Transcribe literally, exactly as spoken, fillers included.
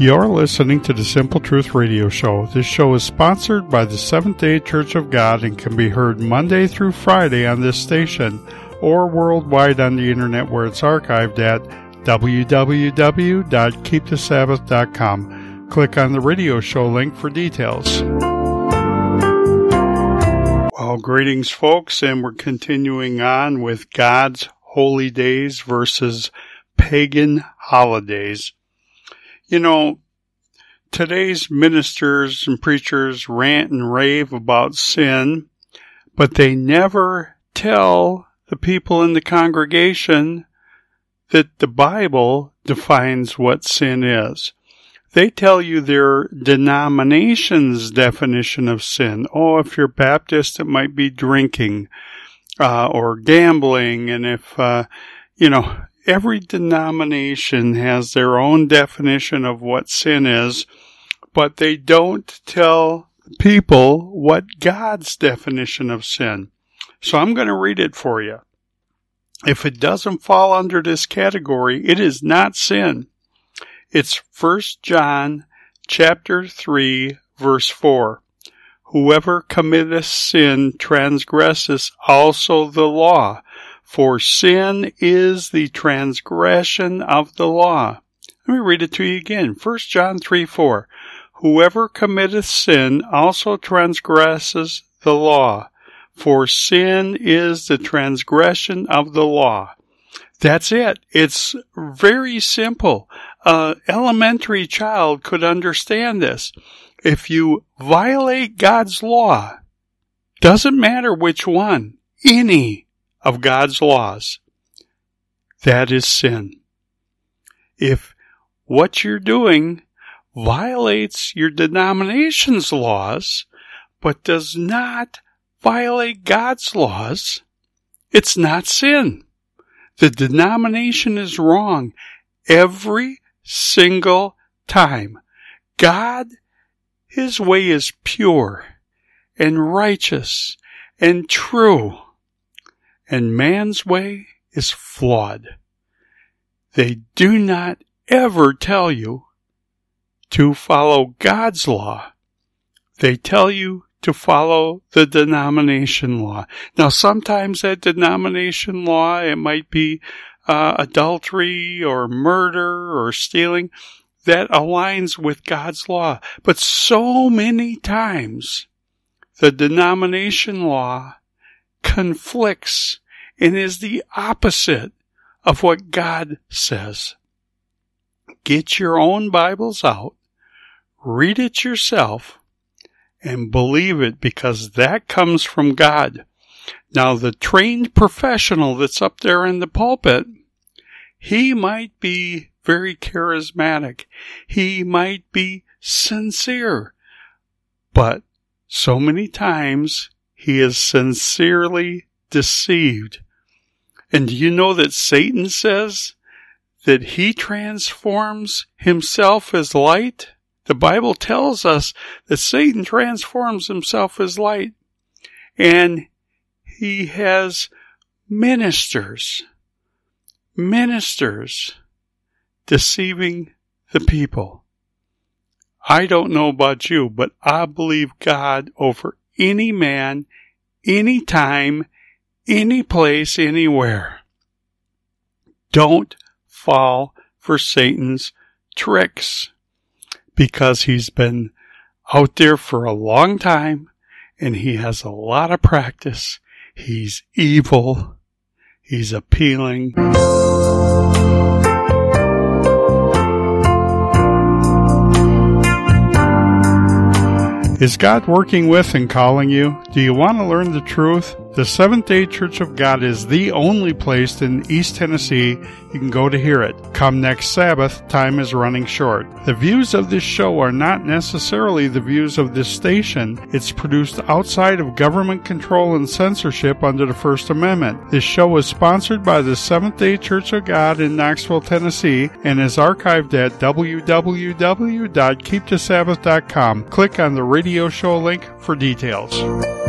You're listening to the Simple Truth Radio Show. This show is sponsored by the Seventh-day Church of God and can be heard Monday through Friday on this station or worldwide on the internet where it's archived at w w w dot keep the sabbath dot com. Click on the radio show link for details. Well, greetings, folks, and we're continuing on with God's holy days versus pagan holidays. You know, today's ministers and preachers rant and rave about sin, but they never tell the people in the congregation that the Bible defines what sin is. They tell you their denomination's definition of sin. Oh, if you're Baptist, it might be drinking uh, or gambling, and if, uh, you know, every denomination has their own definition of what sin is, but they don't tell people what God's definition of sin. So I'm going to read it for you. If it doesn't fall under this category, it is not sin. It's First John chapter three, verse four. Whoever committeth sin transgresseth also the law, for sin is the transgression of the law. Let me read it to you again. First John three four. Whoever committeth sin also transgresses the law, for sin is the transgression of the law. That's it. It's very simple. An elementary child could understand this. If you violate God's law, doesn't matter which one, any of God's laws, that is sin. If what you're doing violates your denomination's laws, but does not violate God's laws, it's not sin. The denomination is wrong every single time. God, His way is pure and righteous and true, and man's way is flawed. They do not ever tell you to follow God's law. They tell you to follow the denomination law. Now, sometimes that denomination law, it might be uh, adultery or murder or stealing, that aligns with God's law. But so many times, the denomination law conflicts and is the opposite of what God says. Get your own Bibles out, read it yourself, and believe it, because that comes from God. Now, the trained professional that's up there in the pulpit, he might be very charismatic. He might be sincere. But so many times, he is sincerely deceived. And do you know that Satan says that he transforms himself as light? The Bible tells us that Satan transforms himself as light, and he has ministers, ministers deceiving the people. I don't know about you, but I believe God over any man, any time, any place, anywhere. Don't fall for Satan's tricks, because he's been out there for a long time and he has a lot of practice. He's evil. He's appealing. Is God working with and calling you? Do you want to learn the truth? The Seventh-day Church of God is the only place in East Tennessee you can go to hear it. Come next Sabbath, time is running short. The views of this show are not necessarily the views of this station. It's produced outside of government control and censorship under the First Amendment. This show is sponsored by the Seventh-day Church of God in Knoxville, Tennessee, and is archived at w w w dot keep the sabbath dot com. Click on the radio show link for details.